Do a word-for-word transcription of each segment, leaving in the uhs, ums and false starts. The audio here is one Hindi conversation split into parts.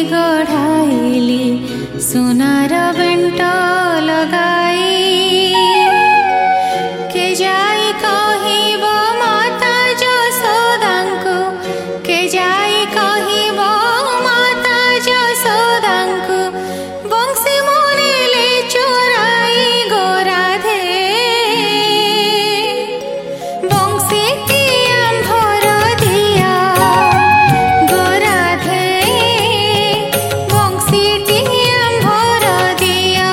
गढ़ाइली सोनार बेंट लगाई के जाई कहिब माता जसोदांकु के जाई कहिब माता जसोदांकु बंसी मुनिले चोराई गोराधे बंसी आंभर दिया गोराधे बंसी आंभर दिया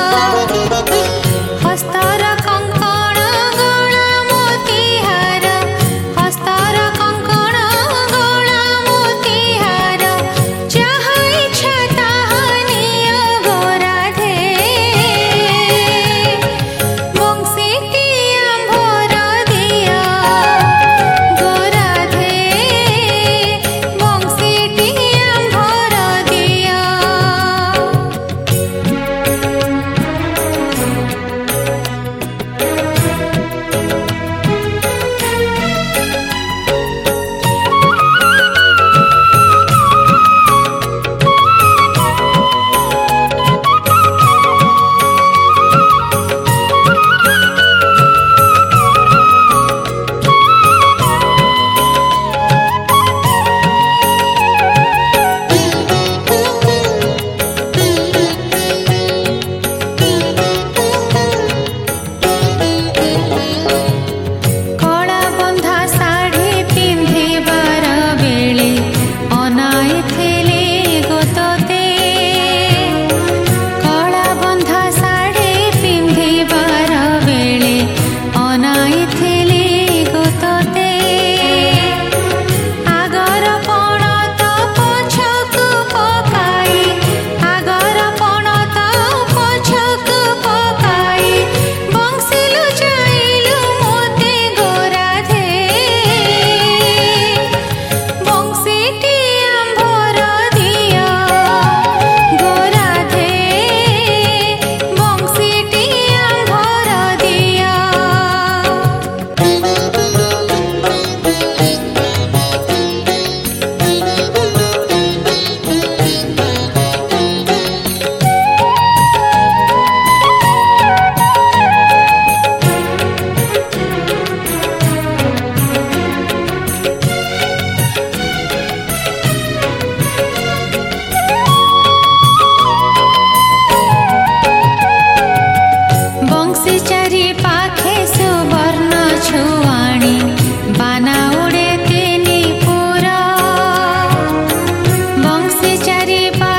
हस्तर कंकण गला मोतीहार हस्तर कंकण गला मोतीहार जहा इच्छा ताहा निय गोराधे बंसी आंभर दिया गोराधे बंसी आंभर दिया। कला बंधा साड़ी पिंधिबार बेले अनाइथिले गोतते कला बंधा साड़ी पिंधिबार बेले अनाइथिले गोतते आगर पणत पछकु पकाई आगर पणत पछकु पकाई बंसी लुचाइलु मोते गोराधे बंसी आंभर दिया गोराधे बंसी आंभर दिया। बंसी चारि पाखे सुवर्ण छुआणी बाना उड़े तीनी पुर बंसी चारि